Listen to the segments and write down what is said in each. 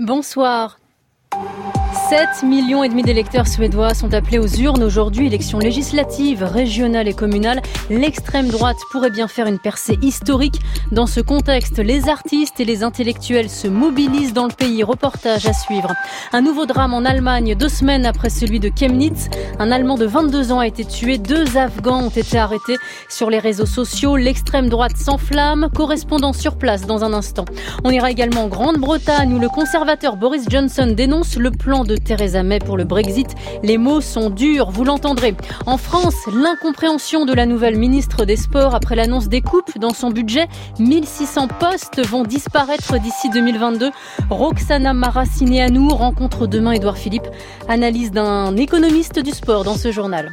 Bonsoir. 7,5 millions d'électeurs suédois sont appelés aux urnes aujourd'hui, élections législatives, régionales et communales. L'extrême droite pourrait bien faire une percée historique. Dans ce contexte, les artistes et les intellectuels se mobilisent dans le pays. Reportage à suivre. Un nouveau drame en Allemagne, 2 semaines après celui de Chemnitz. Un Allemand de 22 ans a été tué, 2 Afghans ont été arrêtés. Sur les réseaux sociaux, l'extrême droite s'enflamme. Correspondant sur place dans un instant. On ira également en Grande-Bretagne où le conservateur Boris Johnson dénonce le plan de Theresa May pour le Brexit. Les mots sont durs, vous l'entendrez. En France, l'incompréhension de la nouvelle ministre des Sports après l'annonce des coupes dans son budget. 1600 postes vont disparaître d'ici 2022. Roxana Maracineanu rencontre demain Édouard Philippe. Analyse d'un économiste du sport dans ce journal.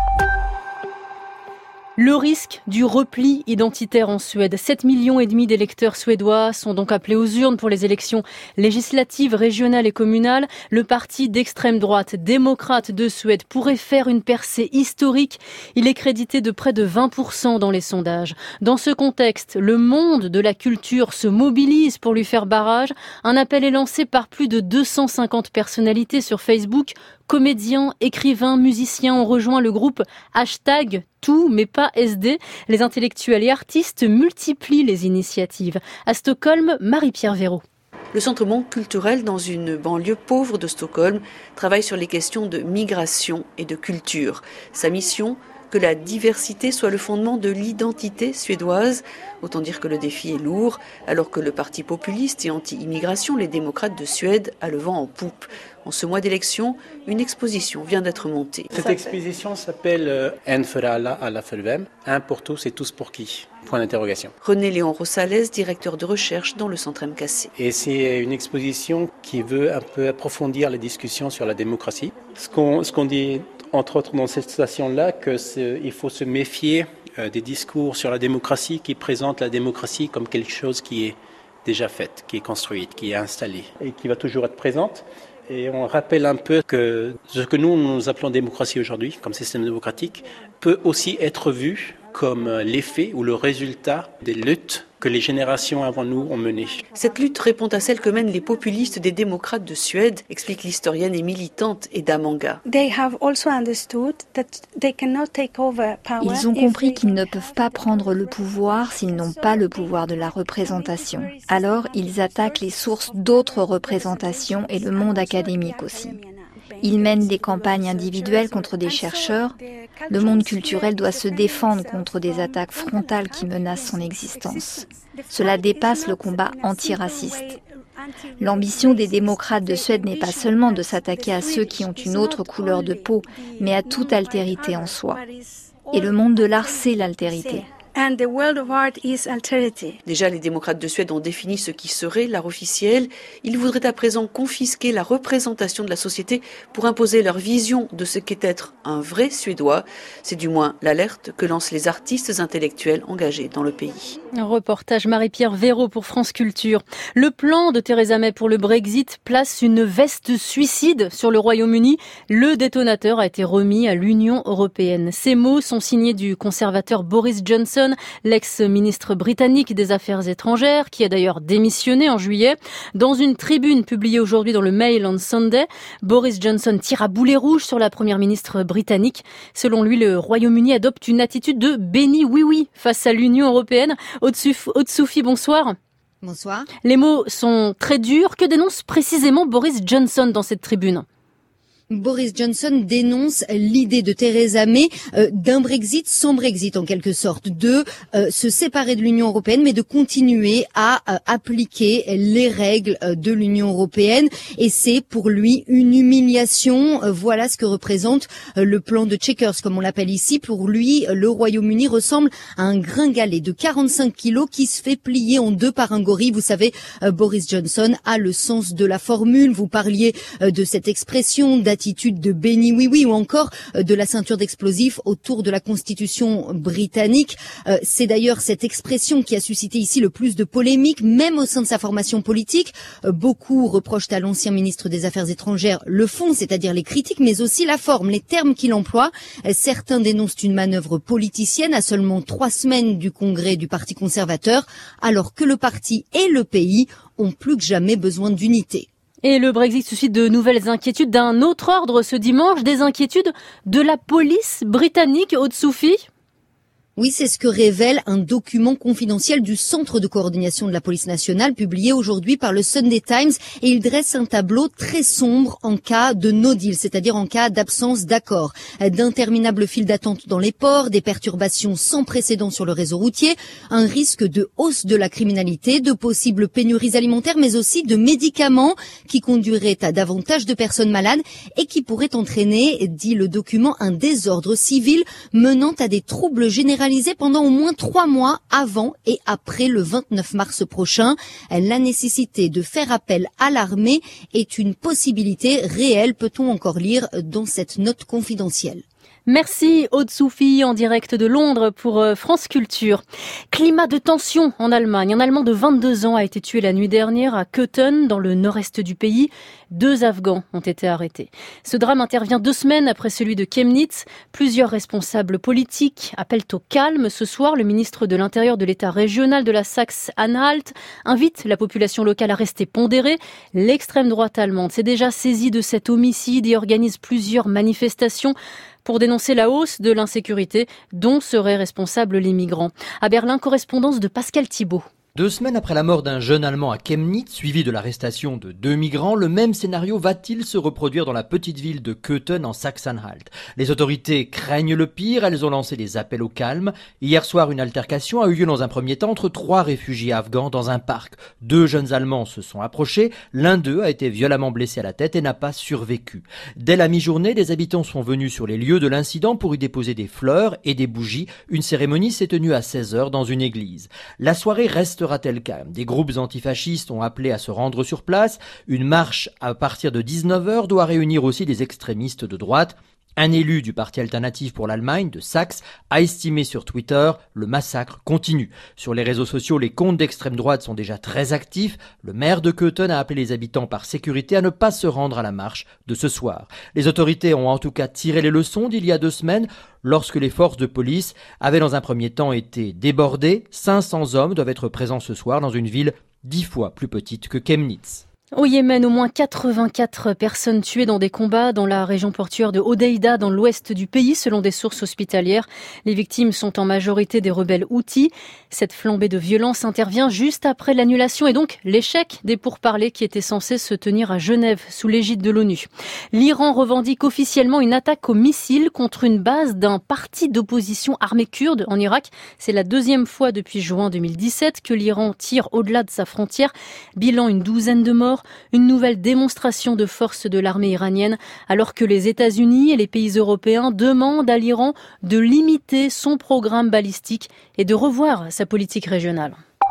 Le risque du repli identitaire en Suède. 7,5 millions d'électeurs suédois sont donc appelés aux urnes pour les élections législatives, régionales et communales. Le parti d'extrême droite démocrate de Suède pourrait faire une percée historique. Il est crédité de près de 20% dans les sondages. Dans ce contexte, le monde de la culture se mobilise pour lui faire barrage. Un appel est lancé par plus de 250 personnalités sur Facebook. Comédiens, écrivains, musiciens ont rejoint le groupe #tout mais pas SD. Les intellectuels et artistes multiplient les initiatives. À Stockholm, Marie-Pierre Véraud. Le Centre Monde culturel, dans une banlieue pauvre de Stockholm, travaille sur les questions de migration et de culture. Sa mission, que la diversité soit le fondement de l'identité suédoise. Autant dire que le défi est lourd, alors que le parti populiste et anti-immigration, les démocrates de Suède, a le vent en poupe. En ce mois d'élection, une exposition vient d'être montée. Cette exposition s'appelle En för alla, alla för vem? Un pour tous et tous pour qui? Point d'interrogation. René-Léon Rosales, directeur de recherche dans le Centre MKC. Et c'est une exposition qui veut un peu approfondir les discussions sur la démocratie. Ce qu'on dit entre autres dans cette station-là, qu'il faut se méfier des discours sur la démocratie qui présentent la démocratie comme quelque chose qui est déjà faite, qui est construite, qui est installée et qui va toujours être présente. Et on rappelle un peu que ce que nous appelons démocratie aujourd'hui, comme système démocratique, peut aussi être vu comme l'effet ou le résultat des luttes que les générations avant nous ont menées. Cette lutte répond à celle que mènent les populistes des démocrates de Suède, explique l'historienne et militante Eda Manga. Ils ont compris qu'ils ne peuvent pas prendre le pouvoir s'ils n'ont pas le pouvoir de la représentation. Alors, ils attaquent les sources d'autres représentations et le monde académique aussi. Ils mènent des campagnes individuelles contre des chercheurs. Le monde culturel doit se défendre contre des attaques frontales qui menacent son existence. Cela dépasse le combat antiraciste. L'ambition des démocrates de Suède n'est pas seulement de s'attaquer à ceux qui ont une autre couleur de peau, mais à toute altérité en soi. Et le monde de l'art, c'est l'altérité. And the world of art is alterity. Déjà, les démocrates de Suède ont défini ce qui serait l'art officiel. Ils voudraient à présent confisquer la représentation de la société pour imposer leur vision de ce qu'est être un vrai Suédois. C'est du moins l'alerte que lancent les artistes intellectuels engagés dans le pays. Un reportage Marie-Pierre Véraud pour France Culture. Le plan de Theresa May pour le Brexit place une veste suicide sur le Royaume-Uni. Le détonateur a été remis à l'Union européenne. Ces mots sont signés du conservateur Boris Johnson, l'ex-ministre britannique des Affaires étrangères, qui a d'ailleurs démissionné en juillet. Dans une tribune publiée aujourd'hui dans le Mail on Sunday, Boris Johnson tire à boulet rouge sur la première ministre britannique. Selon lui, le Royaume-Uni adopte une attitude de béni oui-oui face à l'Union européenne. Aude-Sophie, bonsoir. Bonsoir. Les mots sont très durs. Que dénonce précisément Boris Johnson dans cette tribune ? Boris Johnson dénonce l'idée de Theresa May d'un Brexit sans Brexit en quelque sorte, de se séparer de l'Union européenne mais de continuer à appliquer les règles de l'Union européenne, et c'est pour lui une humiliation. Voilà ce que représente le plan de Chequers comme on l'appelle ici. Pour lui, le Royaume-Uni ressemble à un gringalet de 45 kilos qui se fait plier en deux par un gorille. Vous savez, Boris Johnson a le sens de la formule. Vous parliez de cette expression attitude de béni oui-oui ou encore de la ceinture d'explosifs autour de la Constitution britannique. C'est d'ailleurs cette expression qui a suscité ici le plus de polémiques, même au sein de sa formation politique. Beaucoup reprochent à l'ancien ministre des Affaires étrangères le fond, c'est-à-dire les critiques, mais aussi la forme, les termes qu'il emploie. Certains dénoncent une manœuvre politicienne à seulement 3 semaines du congrès du Parti conservateur, alors que le parti et le pays ont plus que jamais besoin d'unité. Et le Brexit suscite de nouvelles inquiétudes d'un autre ordre ce dimanche, des inquiétudes de la police britannique, Aude-Soufi. Oui, c'est ce que révèle un document confidentiel du Centre de coordination de la police nationale publié aujourd'hui par le Sunday Times et il dresse un tableau très sombre en cas de no deal, c'est-à-dire en cas d'absence d'accord. D'interminables files d'attente dans les ports, des perturbations sans précédent sur le réseau routier, un risque de hausse de la criminalité, de possibles pénuries alimentaires mais aussi de médicaments qui conduiraient à davantage de personnes malades et qui pourraient entraîner, dit le document, un désordre civil menant à des troubles généralisés pendant au moins 3 mois avant et après le 29 mars prochain. La nécessité de faire appel à l'armée est une possibilité réelle, peut-on encore lire dans cette note confidentielle. Merci Aude-Soufi en direct de Londres pour France Culture. Climat de tension en Allemagne. Un Allemand de 22 ans a été tué la nuit dernière à Köthen, dans le nord-est du pays. 2 Afghans ont été arrêtés. Ce drame intervient 2 semaines après celui de Chemnitz. Plusieurs responsables politiques appellent au calme. Ce soir, le ministre de l'Intérieur de l'État régional de la Saxe-Anhalt invite la population locale à rester pondérée. L'extrême droite allemande s'est déjà saisie de cet homicide et organise plusieurs manifestations pour dénoncer la hausse de l'insécurité dont seraient responsables les migrants. À Berlin, correspondance de Pascal Thibault. 2 semaines après la mort d'un jeune Allemand à Chemnitz, suivi de l'arrestation de 2 migrants, le même scénario va-t-il se reproduire dans la petite ville de Köthen en Saxe-Anhalt? Les autorités craignent le pire, elles ont lancé des appels au calme. Hier soir, une altercation a eu lieu dans un premier temps entre 3 réfugiés afghans dans un parc. 2 jeunes Allemands se sont approchés, l'un d'eux a été violemment blessé à la tête et n'a pas survécu. Dès la mi-journée, des habitants sont venus sur les lieux de l'incident pour y déposer des fleurs et des bougies. Une cérémonie s'est tenue à 16h dans une église. La soirée restera sera-t-elle calme? Des groupes antifascistes ont appelé à se rendre sur place. Une marche à partir de 19h doit réunir aussi des extrémistes de droite. Un élu du Parti alternatif pour l'Allemagne, de Saxe, a estimé sur Twitter « Le massacre continue ». Sur les réseaux sociaux, les comptes d'extrême droite sont déjà très actifs. Le maire de Köthen a appelé les habitants par sécurité à ne pas se rendre à la marche de ce soir. Les autorités ont en tout cas tiré les leçons d'il y a 2 semaines, lorsque les forces de police avaient dans un premier temps été débordées. 500 hommes doivent être présents ce soir dans une ville 10 fois plus petite que Chemnitz. Au Yémen, au moins 84 personnes tuées dans des combats dans la région portuaire de Hodeïda, dans l'ouest du pays, selon des sources hospitalières. Les victimes sont en majorité des rebelles houthis. Cette flambée de violence intervient juste après l'annulation et donc l'échec des pourparlers qui étaient censés se tenir à Genève sous l'égide de l'ONU. L'Iran revendique officiellement une attaque aux missiles contre une base d'un parti d'opposition armé kurde en Irak. C'est la 2e fois depuis juin 2017 que l'Iran tire au-delà de sa frontière. Bilan, une 12aine de morts. Une nouvelle démonstration de force de l'armée iranienne, alors que les États-Unis et les pays européens demandent à l'Iran de limiter son programme balistique et de revoir sa politique régionale.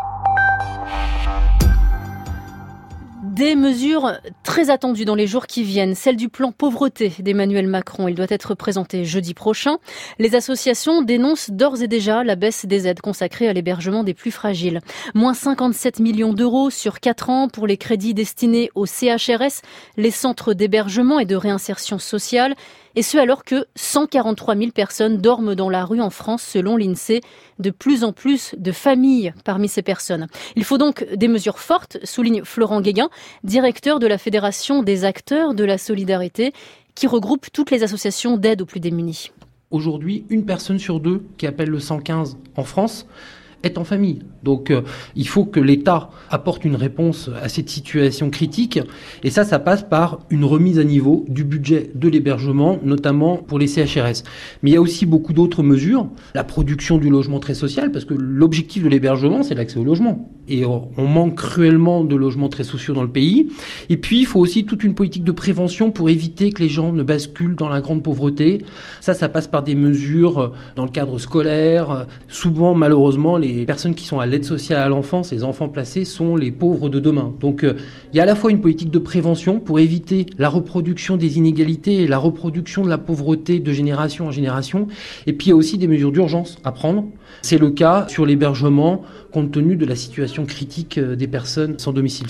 Des mesures très attendues dans les jours qui viennent, celle du plan pauvreté d'Emmanuel Macron. Il doit être présenté jeudi prochain. Les associations dénoncent d'ores et déjà la baisse des aides consacrées à l'hébergement des plus fragiles. Moins 57 millions d'euros sur 4 ans pour les crédits destinés aux CHRS, les centres d'hébergement et de réinsertion sociale. Et ce alors que 143 000 personnes dorment dans la rue en France selon l'INSEE. De plus en plus de familles parmi ces personnes. Il faut donc des mesures fortes, souligne Florent Guéguin, directeur de la Fédération des acteurs de la solidarité, qui regroupe toutes les associations d'aide aux plus démunis. Aujourd'hui, 1 personne sur 2 qui appelle le 115 en France est en famille. Donc il faut que l'État apporte une réponse à cette situation critique et ça passe par une remise à niveau du budget de l'hébergement, notamment pour les CHRS. Mais il y a aussi beaucoup d'autres mesures, la production du logement très social, parce que l'objectif de l'hébergement, c'est l'accès au logement. Et on manque cruellement de logements très sociaux dans le pays. Et puis il faut aussi toute une politique de prévention pour éviter que les gens ne basculent dans la grande pauvreté. Ça passe par des mesures dans le cadre scolaire. Souvent, malheureusement, les personnes qui sont à l'aide sociale à l'enfance, les enfants placés, sont les pauvres de demain. Donc il y a à la fois une politique de prévention pour éviter la reproduction des inégalités et la reproduction de la pauvreté de génération en génération. Et puis il y a aussi des mesures d'urgence à prendre. C'est le cas sur l'hébergement compte tenu de la situation critique des personnes sans domicile fixe.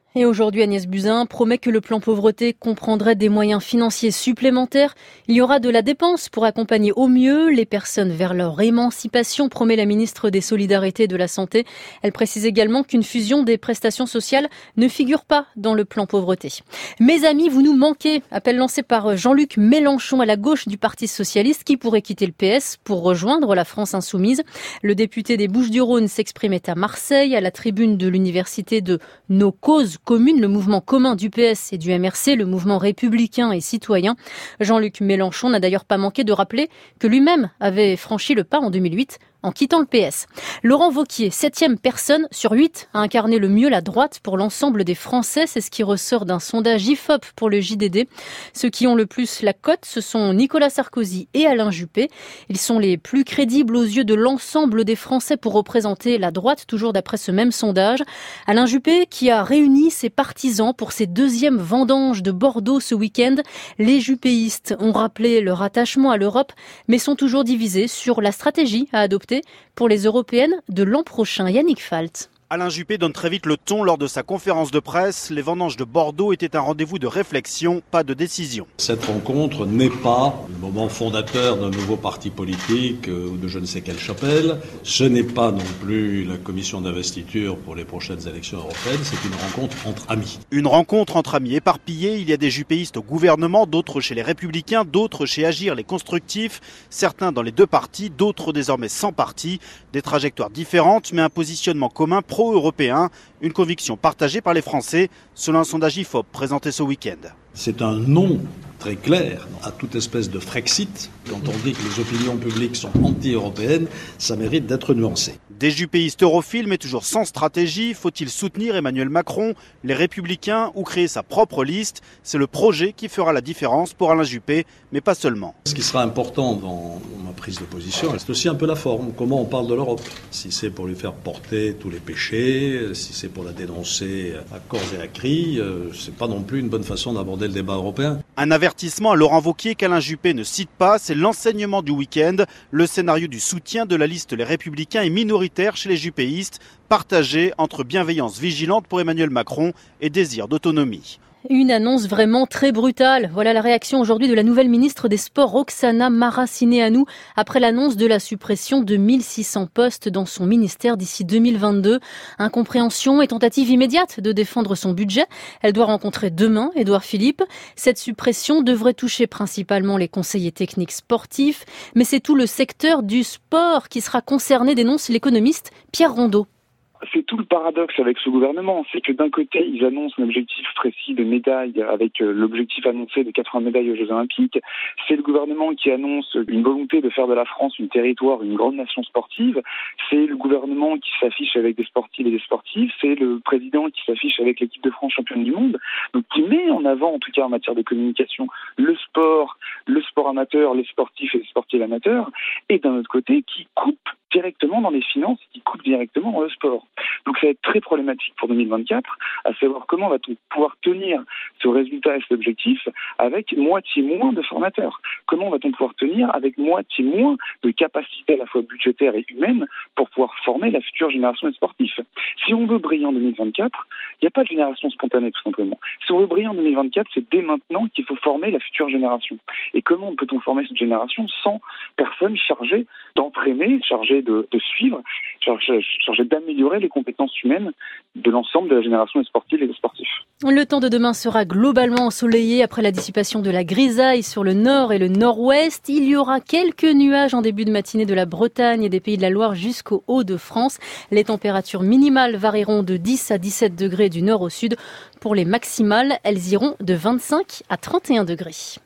Et aujourd'hui, Agnès Buzyn promet que le plan pauvreté comprendrait des moyens financiers supplémentaires. Il y aura de la dépense pour accompagner au mieux les personnes vers leur émancipation, promet la ministre des Solidarités et de la Santé. Elle précise également qu'une fusion des prestations sociales ne figure pas dans le plan pauvreté. Mes amis, vous nous manquez. Appel lancé par Jean-Luc Mélenchon à la gauche du Parti socialiste qui pourrait quitter le PS pour rejoindre la France insoumise. Le député des Bouches-du-Rhône s'exprimait à Marseille, à la tribune de l'université de Nos Causes Communes, le mouvement commun du PS et du MRC, le mouvement républicain et citoyen. Jean-Luc Mélenchon n'a d'ailleurs pas manqué de rappeler que lui-même avait franchi le pas en 2008 en quittant le PS. Laurent Wauquiez, 7e personne sur 8, a incarné le mieux la droite pour l'ensemble des Français. C'est ce qui ressort d'un sondage IFOP pour le JDD. Ceux qui ont le plus la cote, ce sont Nicolas Sarkozy et Alain Juppé. Ils sont les plus crédibles aux yeux de l'ensemble des Français pour représenter la droite, toujours d'après ce même sondage. Alain Juppé qui a réuni ses partisans pour ses deuxièmes vendanges de Bordeaux ce week-end. Les juppéistes ont rappelé leur attachement à l'Europe, mais sont toujours divisés sur la stratégie à adopter pour les européennes de l'an prochain. Yannick Falt. Alain Juppé donne très vite le ton lors de sa conférence de presse. Les vendanges de Bordeaux étaient un rendez-vous de réflexion, pas de décision. Cette rencontre n'est pas le moment fondateur d'un nouveau parti politique ou de je ne sais quelle chapelle. Ce n'est pas non plus la commission d'investiture pour les prochaines élections européennes. C'est une rencontre entre amis. Une rencontre entre amis éparpillés. Il y a des juppéistes au gouvernement, d'autres chez les Républicains, d'autres chez Agir les Constructifs. Certains dans les deux partis, d'autres désormais sans parti. Des trajectoires différentes, mais un positionnement commun pro-européen, une conviction partagée par les Français, selon un sondage IFOP présenté ce week-end. C'est un non très clair à toute espèce de Frexit. Quand on dit que les opinions publiques sont anti-européennes, ça mérite d'être nuancé. Des juppéistes europhiles, mais toujours sans stratégie. Faut-il soutenir Emmanuel Macron, les Républicains ou créer sa propre liste? C'est le projet qui fera la différence pour Alain Juppé, mais pas seulement. Ce qui sera important dans ma prise de position, c'est aussi un peu la forme. Comment on parle de l'Europe? Si c'est pour lui faire porter tous les péchés, si c'est pour la dénoncer à corps et à cri, c'est pas non plus une bonne façon d'aborder le débat européen. Un avertissement à Laurent Wauquiez qu'Alain Juppé ne cite pas, c'est l'enseignement du week-end. Le scénario du soutien de la liste Les Républicains est minoritaire chez les juppéistes, partagé entre bienveillance vigilante pour Emmanuel Macron et désir d'autonomie. Une annonce vraiment très brutale. Voilà la réaction aujourd'hui de la nouvelle ministre des Sports, Roxana Maracineanu, après l'annonce de la suppression de 1600 postes dans son ministère d'ici 2022. Incompréhension et tentative immédiate de défendre son budget. Elle doit rencontrer demain Édouard Philippe. Cette suppression devrait toucher principalement les conseillers techniques sportifs, mais c'est tout le secteur du sport qui sera concerné, dénonce l'économiste Pierre Rondeau. C'est tout le paradoxe avec ce gouvernement, c'est que d'un côté, ils annoncent un objectif précis de médailles avec l'objectif annoncé de 80 médailles aux Jeux Olympiques. C'est le gouvernement qui annonce une volonté de faire de la France un territoire, une grande nation sportive. C'est le gouvernement qui s'affiche avec des sportives et des sportifs. C'est le président qui s'affiche avec l'équipe de France championne du monde. Donc qui met en avant, en tout cas en matière de communication, le sport amateur, les sportifs et les sportifs amateurs. Et d'un autre côté, qui coupe directement dans les finances, qui coupe directement dans le sport. Donc ça va être très problématique pour 2024, à savoir comment va-t-on pouvoir tenir ce résultat et cet objectif avec moitié moins de formateurs. Comment va-t-on pouvoir tenir avec moitié moins de capacité à la fois budgétaire et humaine pour pouvoir former la future génération de sportifs. Si on veut briller en 2024, il n'y a pas de génération spontanée tout simplement. Si on veut briller en 2024, c'est dès maintenant qu'il faut former la future génération. Et comment peut-on former cette génération sans personne chargée d'entraîner, chargée de suivre, chargée d'améliorer les compétences humaines de l'ensemble de la génération des sportives et des sportifs. Le temps de demain sera globalement ensoleillé après la dissipation de la grisaille sur le nord et le nord-ouest. Il y aura quelques nuages en début de matinée de la Bretagne et des Pays de la Loire jusqu'au Hauts-de-France. Les températures minimales varieront de 10 à 17 degrés du nord au sud. Pour les maximales, elles iront de 25 à 31 degrés.